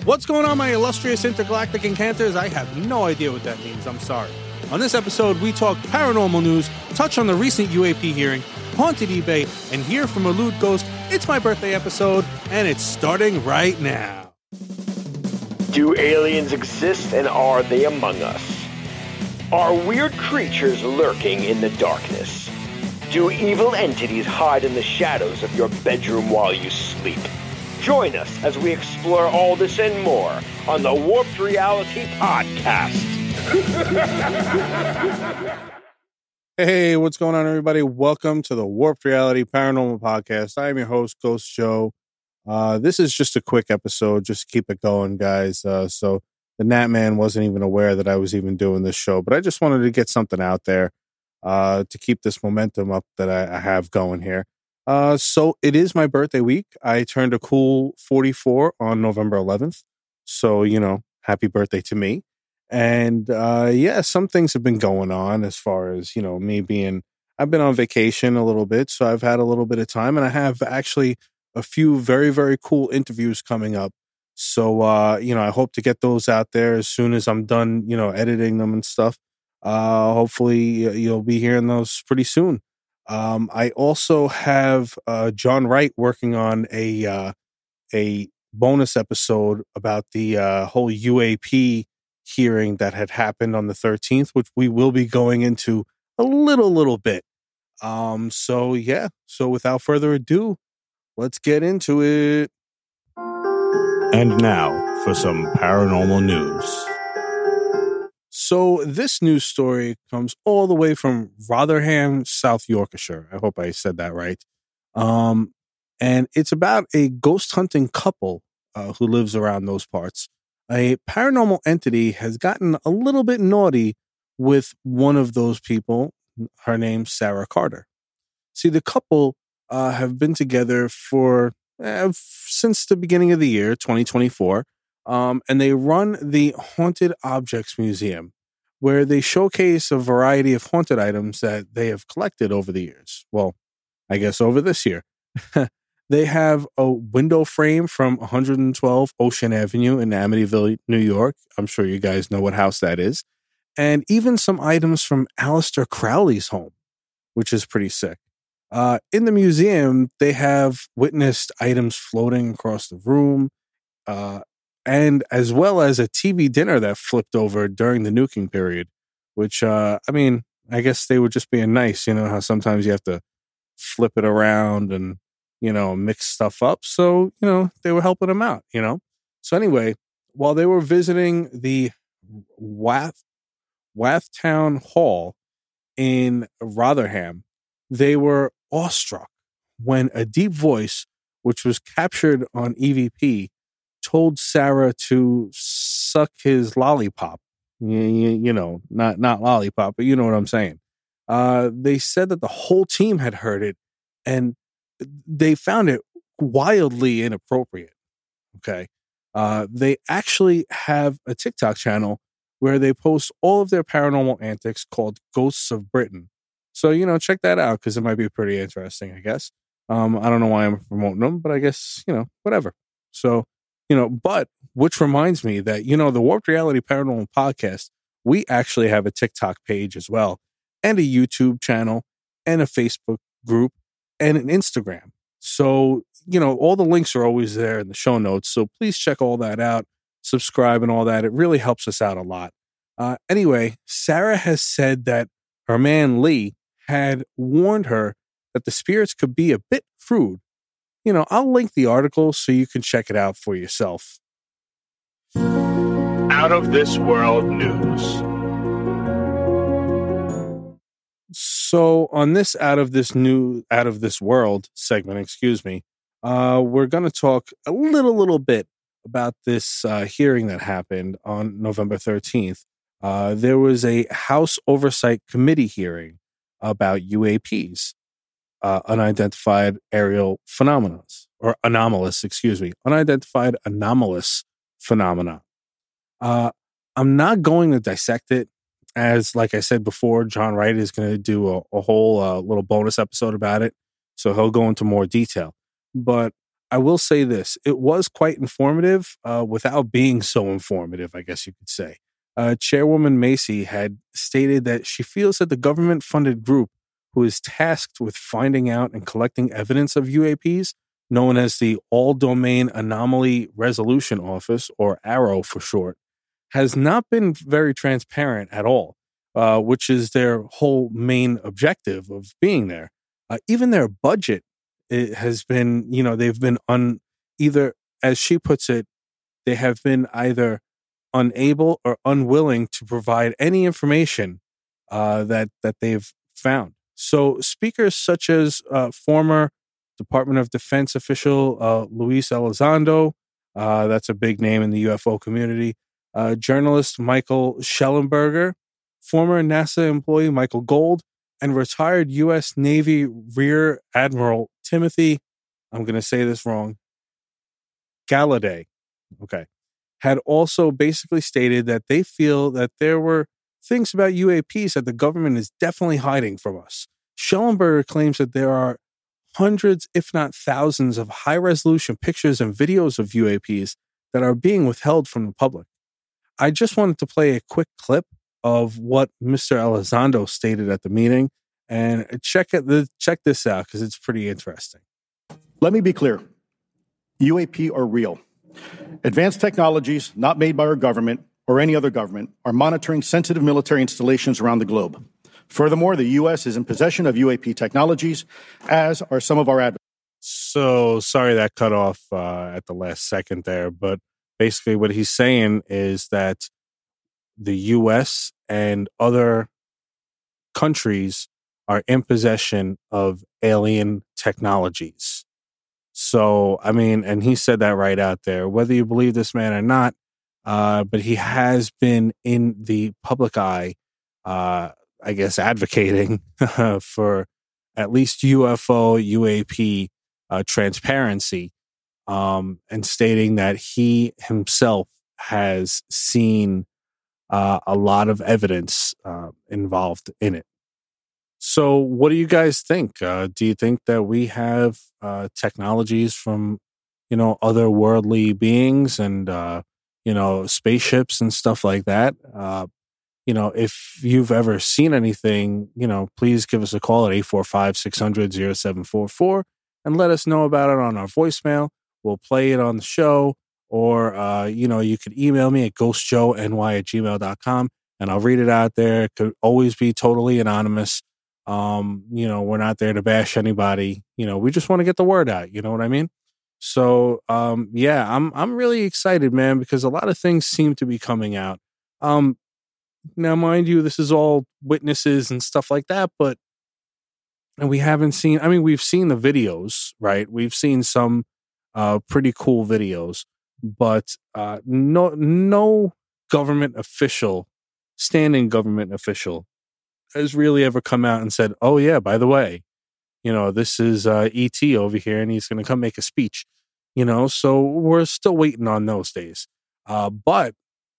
What's going on, my illustrious intergalactic encounters? I have no idea what that means. I'm sorry. On this episode, we talk paranormal news, touch on the recent UAP hearing, haunted eBay, and hear from a lewd ghost. It's my birthday episode, and it's starting right now. Do aliens exist, and are they among us? Are weird creatures lurking in the darkness? Do evil entities hide in the shadows of your bedroom while you sleep? Join us as we explore all this and more on the Warped Reality Podcast. Hey, what's going on, everybody? Welcome to the Warped Reality Paranormal Podcast. I am your host, Ghost Joe. This is just a quick episode, just to keep it going, guys. So the Nat Man wasn't even aware that I was even doing this show, but I just wanted to get something out there to keep this momentum up that I have going here. So it is my birthday week. I turned a cool 44 on November 11th. So, happy birthday to me. And, some things have been going on as far as, I've been on vacation a little bit. So I've had a little bit of time, and I have actually a few very, very cool interviews coming up. So, I hope to get those out there as soon as I'm done, editing them and stuff. Hopefully you'll be hearing those pretty soon. I also have John Wright working on a bonus episode about the whole UAP hearing that had happened on the 13th, which we will be going into a little bit. So without further ado, let's get into it. And now for some paranormal news. So this news story comes all the way from Rotherham, South Yorkshire. I hope I said that right. And it's about a ghost hunting couple who lives around those parts. A paranormal entity has gotten a little bit naughty with one of those people. Her name's Sarah Carter. See, the couple have been together for since the beginning of the year, 2024. And they run the Haunted Objects Museum, where they showcase a variety of haunted items that they have collected over the years. Well, I guess over this year. They have a window frame from 112 Ocean Avenue in Amityville, New York. I'm sure you guys know what house that is. And even some items from Aleister Crowley's home, which is pretty sick. In the museum, they have witnessed items floating across the room, and as well as a TV dinner that flipped over during the nuking period, which, I guess they were just being nice. You know how sometimes you have to flip it around and, mix stuff up. So, they were helping them out, So anyway, while they were visiting the Wathtown Hall in Rotherham, they were awestruck when a deep voice, which was captured on EVP, told Sarah to suck his lollipop. Not lollipop, but you know what I'm saying. They said that the whole team had heard it, and they found it wildly inappropriate. Okay. They actually have a TikTok channel where they post all of their paranormal antics called Ghosts of Britain. So, check that out because it might be pretty interesting, I guess. I don't know why I'm promoting them, but I guess, whatever. So, but which reminds me that, the Warped Reality Paranormal Podcast, we actually have a TikTok page as well, and a YouTube channel, and a Facebook group, and an Instagram. So, all the links are always there in the show notes. So please check all that out, subscribe and all that. It really helps us out a lot. Anyway, Sarah has said that her man Lee had warned her that the spirits could be a bit crude. I'll link the article so you can check it out for yourself. Out of this world news. So on this out of this world segment, we're going to talk a little bit about this hearing that happened on November 13th. There was a House Oversight Committee hearing about UAPs. Unidentified aerial phenomena, or unidentified anomalous phenomena. I'm not going to dissect it, as like I said before, John Wright is going to do a whole little bonus episode about it, so he'll go into more detail. But I will say this. It was quite informative without being so informative, I guess you could say. Chairwoman Macy had stated that she feels that the government-funded group who is tasked with finding out and collecting evidence of UAPs, known as the All-Domain Anomaly Resolution Office, or AARO for short, has not been very transparent at all, which is their whole main objective of being there. Even their budget, it has been, they've been either, as she puts it, they have been either unable or unwilling to provide any information that they've found. So speakers such as former Department of Defense official Luis Elizondo, that's a big name in the UFO community, journalist Michael Schellenberger, former NASA employee Michael Gold, and retired U.S. Navy Rear Admiral Timothy, I'm going to say this wrong, Galladay, had also basically stated that they feel that there were things about UAPs that the government is definitely hiding from us. Schellenberger claims that there are hundreds, if not thousands, of high-resolution pictures and videos of UAPs that are being withheld from the public. I just wanted to play a quick clip of what Mr. Elizondo stated at the meeting, and check this out because it's pretty interesting. Let me be clear. UAP are real. Advanced technologies not made by our government or any other government are monitoring sensitive military installations around the globe. Furthermore, the U.S. is in possession of UAP technologies, as are some of our adversaries. So sorry that cut off at the last second there, but basically what he's saying is that the U.S. and other countries are in possession of alien technologies. So, I mean, and he said that right out there, whether you believe this man or not, but he has been in the public eye, I guess, advocating for at least UFO, UAP transparency, and stating that he himself has seen a lot of evidence involved in it. So what do you guys think? Do you think that we have technologies from, otherworldly beings and, spaceships and stuff like that? If you've ever seen anything, please give us a call at 845-600-0744 and let us know about it on our voicemail. We'll play it on the show, or, you could email me at ghostjoeny@gmail.com and I'll read it out there. It could always be totally anonymous. We're not there to bash anybody. We just want to get the word out. You know what I mean? So, I'm really excited, man, because a lot of things seem to be coming out. Now, mind you, this is all witnesses and stuff like that, but we haven't seen, we've seen the videos, right? We've seen some, pretty cool videos, but, no government official, standing government official, has really ever come out and said, oh yeah, by the way, this is E.T. over here and he's going to come make a speech, so we're still waiting on those days. But,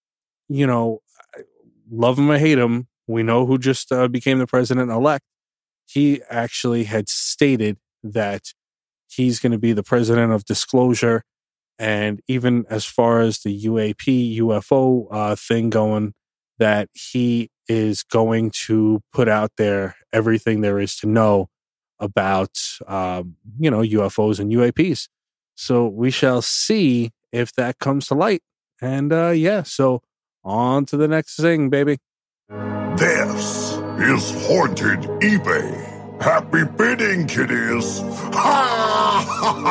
love him or hate him, we know who just became the president-elect. He actually had stated that he's going to be the president of disclosure. And even as far as the UAP, UFO thing going, that he is going to put out there everything there is to know about, UFOs and UAPs. So we shall see if that comes to light. And so on to the next thing, baby. This is Haunted eBay. Happy bidding, kiddies. Ha!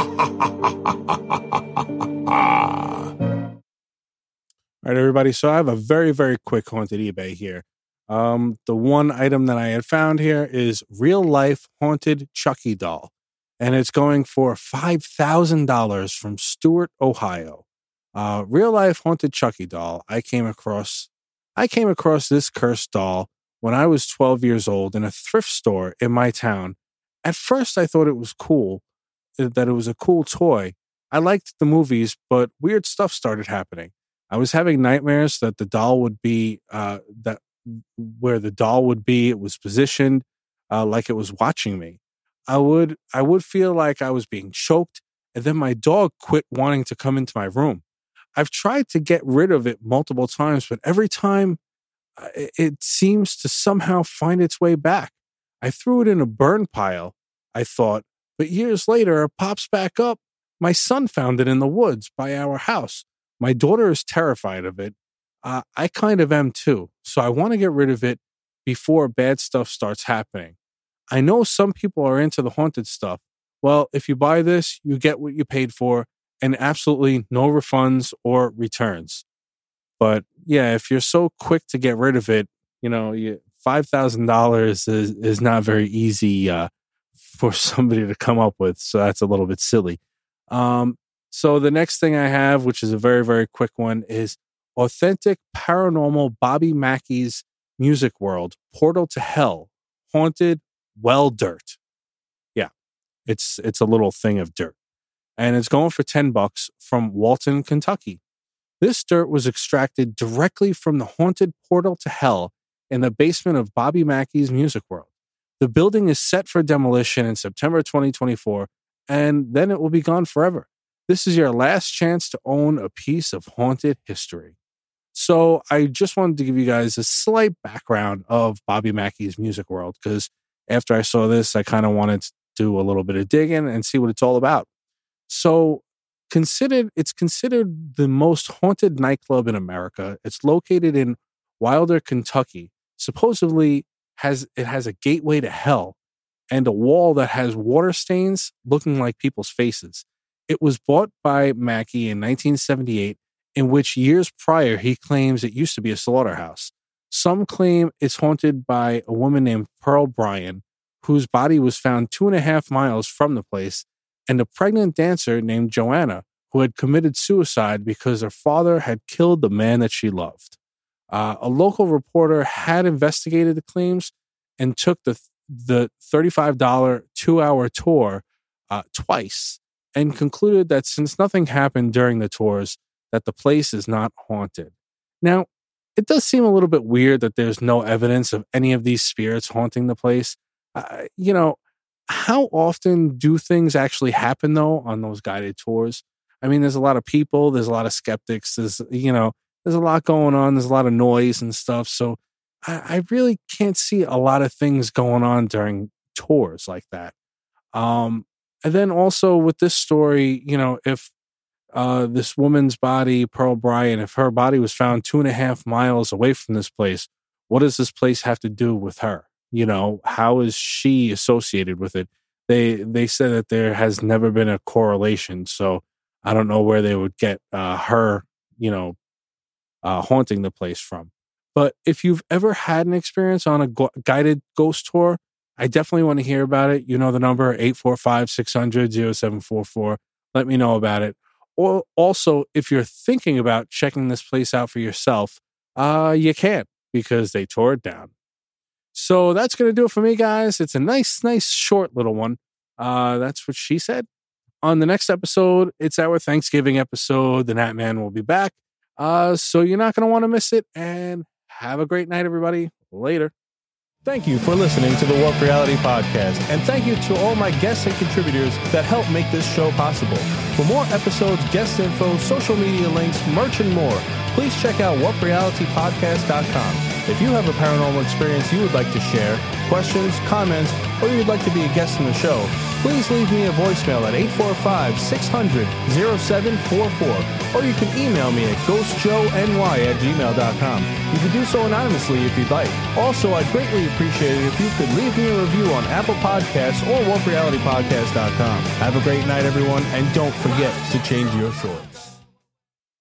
All right, everybody. So I have a very, very quick Haunted eBay here. The one item that I had found here is real life haunted Chucky doll, and it's going for $5,000 from Stewart, Ohio. Real life haunted Chucky doll. I came across this cursed doll when I was 12 years old in a thrift store in my town. At first, I thought it was cool, that it was a cool toy. I liked the movies, but weird stuff started happening. I was having nightmares that the doll would be, where the doll would be, it was positioned like it was watching me. I would feel like I was being choked, and then my dog quit wanting to come into my room. I've tried to get rid of it multiple times, but every time it seems to somehow find its way back. I threw it in a burn pile, I thought, but years later, it pops back up. My son found it in the woods by our house. My daughter is terrified of it. I kind of am too. So I want to get rid of it before bad stuff starts happening. I know some people are into the haunted stuff. Well, if you buy this, you get what you paid for and absolutely no refunds or returns. But yeah, if you're so quick to get rid of it, $5,000 is not very easy for somebody to come up with. So that's a little bit silly. So the next thing I have, which is a very, very quick one, is Authentic Paranormal Bobby Mackey's Music World, Portal to Hell, Haunted Well Dirt. Yeah, it's a little thing of dirt. And it's going for $10 from Walton, Kentucky. This dirt was extracted directly from the haunted portal to hell in the basement of Bobby Mackey's Music World. The building is set for demolition in September 2024, and then it will be gone forever. This is your last chance to own a piece of haunted history. So I just wanted to give you guys a slight background of Bobby Mackey's Music World, because after I saw this, I kind of wanted to do a little bit of digging and see what it's all about. So it's considered the most haunted nightclub in America. It's located in Wilder, Kentucky. Supposedly it has a gateway to hell and a wall that has water stains looking like people's faces. It was bought by Mackey in 1978, in which years prior he claims it used to be a slaughterhouse. Some claim it's haunted by a woman named Pearl Bryan, whose body was found 2.5 miles from the place, and a pregnant dancer named Joanna, who had committed suicide because her father had killed the man that she loved. A local reporter had investigated the claims and took the $35 2-hour tour twice, and concluded that since nothing happened during the tours, that the place is not haunted. Now, it does seem a little bit weird that there's no evidence of any of these spirits haunting the place. How often do things actually happen, though, on those guided tours? I mean, there's a lot of people, there's a lot of skeptics, there's a lot going on, there's a lot of noise and stuff. So I really can't see a lot of things going on during tours like that. And then also with this story, if this woman's body, Pearl Bryan, if her body was found 2.5 miles away from this place, what does this place have to do with her? How is she associated with it? They said that there has never been a correlation. So I don't know where they would get her, haunting the place from. But if you've ever had an experience on a guided ghost tour, I definitely want to hear about it. You know the number, 845-600-0744. Let me know about it. Or also, if you're thinking about checking this place out for yourself, you can't, because they tore it down. So that's going to do it for me, guys. It's a nice, short little one. That's what she said. On the next episode, it's our Thanksgiving episode. The Nat Man will be back. So you're not going to want to miss it. And have a great night, everybody. Later. Thank you for listening to the Warp Reality Podcast. And thank you to all my guests and contributors that help make this show possible. For more episodes, guest info, social media links, merch, and more, please check out warprealitypodcast.com. If you have a paranormal experience you would like to share, questions, comments, or you'd like to be a guest on the show, please leave me a voicemail at 845-600-0744, or you can email me at ghostjoeny@gmail.com. You can do so anonymously if you'd like. Also, I'd greatly appreciate it if you could leave me a review on Apple Podcasts or warprealitypodcast.com. Have a great night, everyone, and don't forget to change your short.